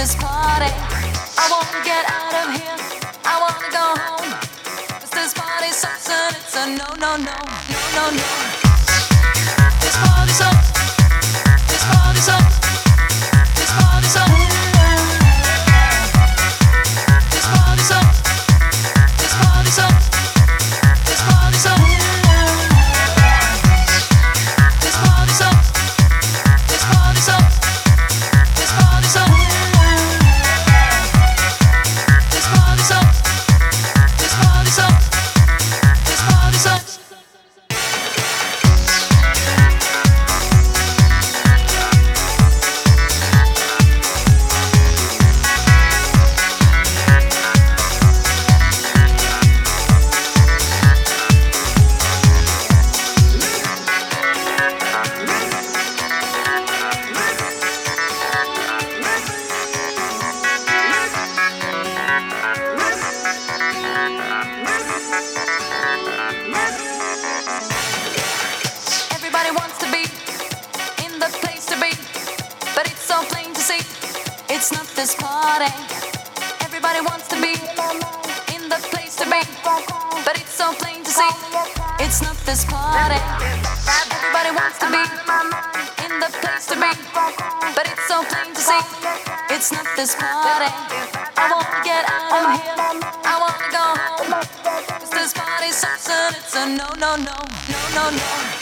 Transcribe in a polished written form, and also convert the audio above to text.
this party. I wanna get out of here. I wanna go home. 'Cause this party sucks and it's a no, no, no, no, no, no. This party sucks. This party sucks. This party sucks. This party sucks. This party sucks. This party sucks. This party sucks. This party sucks. This party sucks. This party sucks. This party sucks. This party sucks. Everybody wants to be in the place to be, but it's so plain to see it's not this party. Everybody wants to be in the place to be, but it's so plain to see it's not this party. Everybody wants to be in the place to be, but it's so plain to see it's not this party. I wanna get out of here. I wanna go home. 'Cause this party sucks and it's a no, no, no, no, no, no.